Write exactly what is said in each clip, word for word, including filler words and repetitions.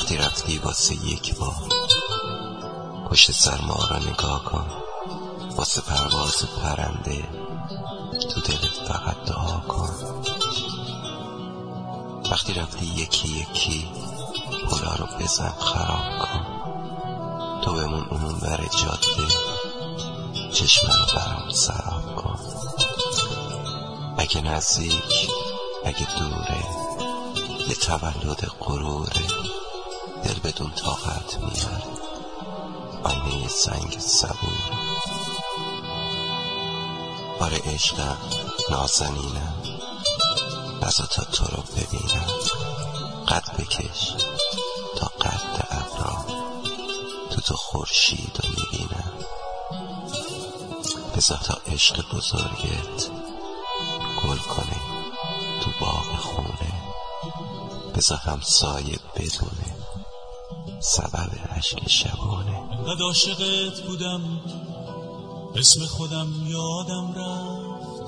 وقتی رفتی واسه یک بار پشت سر ما را نگاه کن، واسه پرواز پرنده تو دلت فقط دعا کن. وقتی رفتی یکی یکی پلا رو بزن خراب کن، تو بمون اون بر جاده چشم رو برام سراب کن. اگه نزدیک اگه دوره یه تولد غروره، دل بدون طاقت میاره آینه یه سنگ صبوره. آره عشقم نازنینم بذار تا تو رو ببینم، قد بکش تا قد ابرا تو تو خورشید رو میبینم. بذار تا عشق بزرگت گل کنه تو باغ خونه، بذار همسایه بدونه سبب عشق شبانه. قد عاشقت بودم اسم خودم یادم رفت،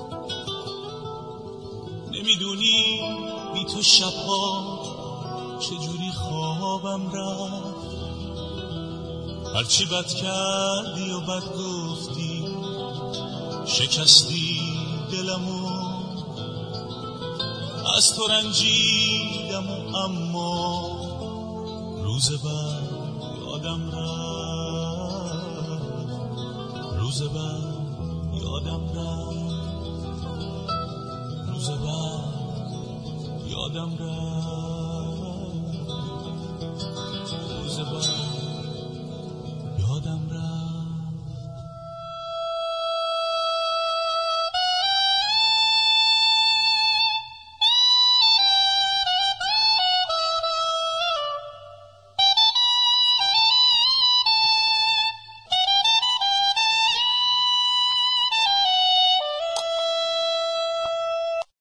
نمیدونی بی تو شبها چجوری خوابم رفت. هرچی بد کردی و بد گفتی شکستی دلمو، از تو رنجیدم و اما روز بعد یادم رفت، روز بعد یادم رفت، روز بعد یادم رفت.